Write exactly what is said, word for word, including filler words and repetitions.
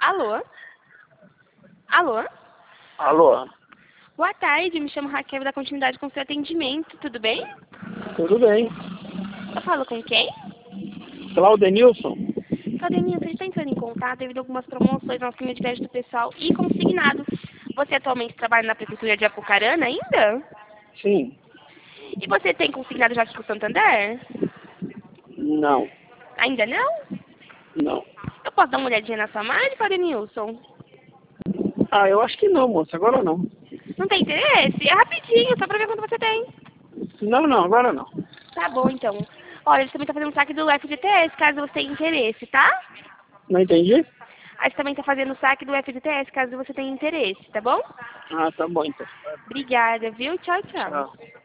Alô? Alô? Alô? Boa tarde, me chamo Raquel da Continuidade com seu atendimento, tudo bem? Tudo bem. Eu falo com quem? Claudenilson? Claudenilson, você está entrando em contato devido a algumas promoções na linha de crédito pessoal e consignado. Você atualmente trabalha na Prefeitura de Apucarana ainda? Sim. E você tem consignado já com o Santander? Não. Ainda não? Não. Eu posso dar uma olhadinha na sua margem, Claudenilson? Ah, eu acho que não, moça. Agora não. Não tem interesse? É rapidinho, só pra ver quanto você tem. Não, não. Agora não. Tá bom, então. Olha, a gente também tá fazendo saque do F G T S, caso você tenha interesse, tá? Não entendi? A gente também tá fazendo saque do F G T S, caso você tenha interesse, tá bom? Ah, tá bom então. Obrigada, viu? Tchau, tchau. Tchau.